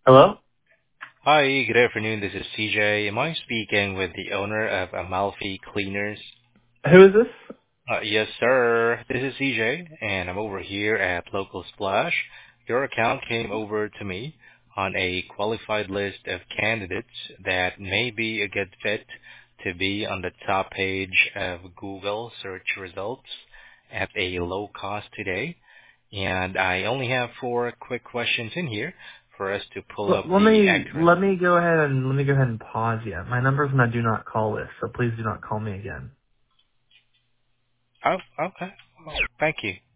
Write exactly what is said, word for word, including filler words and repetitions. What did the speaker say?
Hello? Hi, good afternoon. This is C J. Am I speaking with the owner of Amalfi Cleaners? Who is this? Uh, yes, sir. This is C J, and I'm over here at Local Splash. Your account came over to me on a qualified list of candidates that may be a good fit to be on the top page of Google search results at a low cost today. And I only have four quick questions in here for us to pull L- up let the me accurate. let me go ahead and let me go ahead and pause you. My number's in my do not call list, so please do not call me again. Oh, okay. Thank you.